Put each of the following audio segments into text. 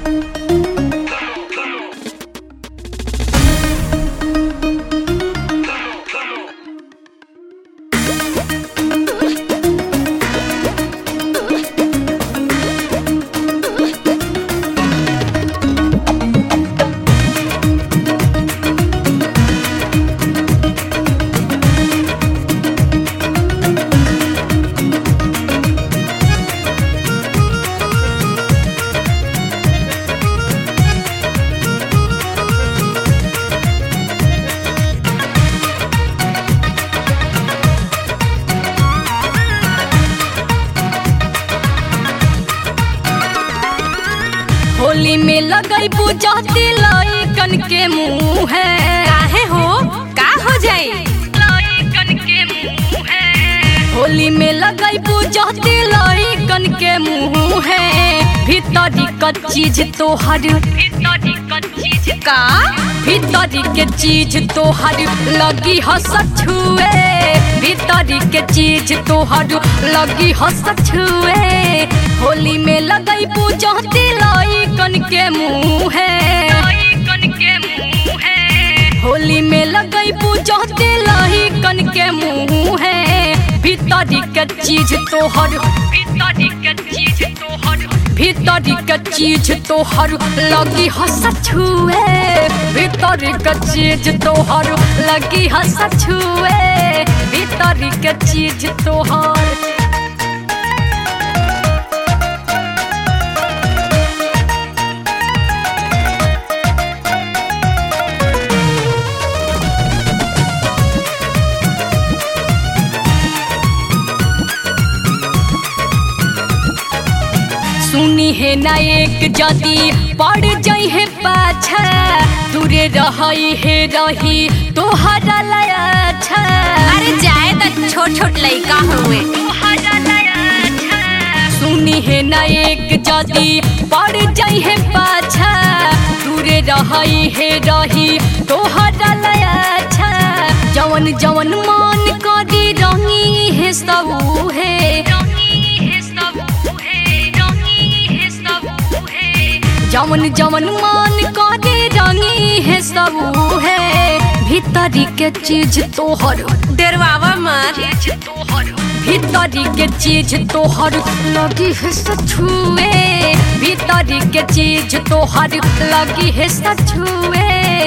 होली में लगई बुझाती लइकन के मुंह है। काहे हो का हो जाई लइकन के मुंह है। होली में लगई बुझाती लइकन के मुंह है। भीतरी का चीज तोहर भीतरी का चीज का भीतरी के चीज तोहर लगी हंस छुए। भीतरी के चीज तोहर लगी हंस छुए। होली में लगई बुझाती लइकन के मुंह है। होली में लगई बुझाती लइकन के मुंह है। भीतरी के चीज तोहर भीतरी के चीज तोहर भीतरी के चीज तोहर लगी हंस छुए। भीतरी के चीज तोहर लगी हंस छुए। भीतरी के चीज तोहर सुनी है ना एक जदी पड़ जाई है पाछा। दूरे रही है रही तोहरा लया अच्छा। अरे जाए त छोट छोट लइका हुए तोहरा लया अच्छा। सुनी है ना एक जदी पड़ जाई है पाछा। दूरे रही है रही तोहरा लया अच्छा। जवन जवन मान कदी रंगी है सब है। जवन जवन मान करे रंगी है सब है। भीतरी के चीज तोहर डरवावा मत भीतरी के चीज तोहर लगी है छुए। भीतरी के चीज तोहर लगी है छुए।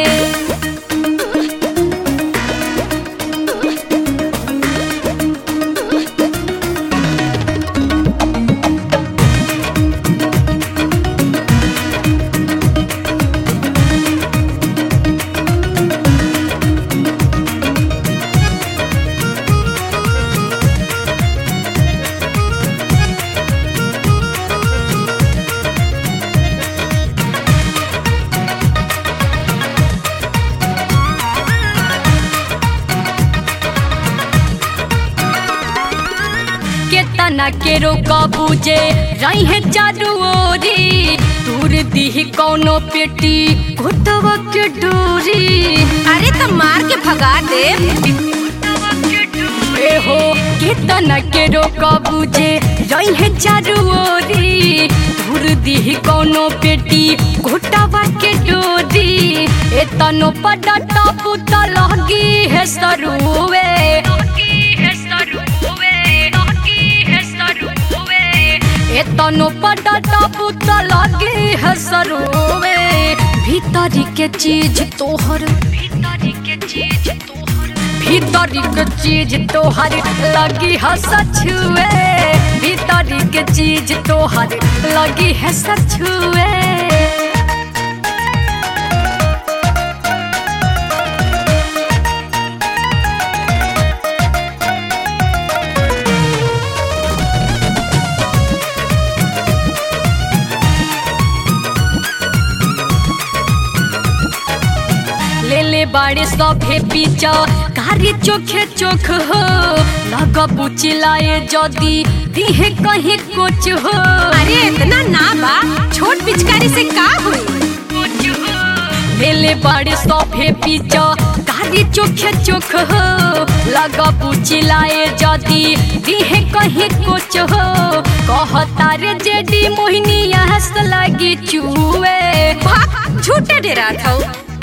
केतना के रोका बुझे रही है चारू ओरी। दूर दी कौनो पेटी घुटवा के डोरी। अरे त मार के भगा दे हो केतना के रोका बुझे रही है चारू ओरी। दूर दी कौनो पेटी घुटवा के डोरी। एतनो पड़ता पुता लगी है सरुवे। एतनो पड़ता पुता लगी है सरुवे। भीतरी के चीज तोहर भीतरी के चीज तोहर भीतरी के चीज तोहर लगी है छुए। भीतरी के चीज तोहर लगी है छुए। ले बाड़े सभे पीछा कार्य चोखे चोख हो। लगा बुचिलाए जदी दिहे कहीं कुछ हो। अरे इतना ना बा छोट पिचकारी से का हुई ले बाड़े सभे पीछा औरी चोखे चोख हो लगा बुचिलाए जदी दिहे कहीं कुछ हो कहता रे जेडी मोहिनी हंस लगी चूहे भाग झूठे डेरा था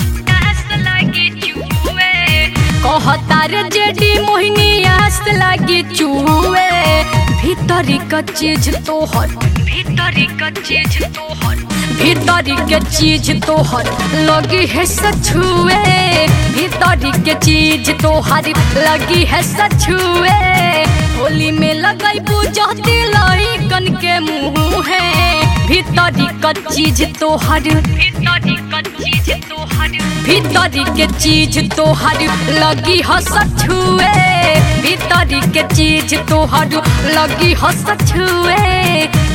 कहता रे जेडी मोहिनी हंस लगी चूहे भीतरी का चीज तोहर भीतरी का चीज तोहर भीतरी के चीज तोहर लगी है सछुए भीतरी के चीज तोहर लगी है सछुए होली में लगाई बुझती लइकन के मुंह है भीतरी का चीज तोहर भीतरी का चीज तोहर भीतरी के चीज तोहर लगी है सछुए भीतरी के चीज तोहर लगी है सछुए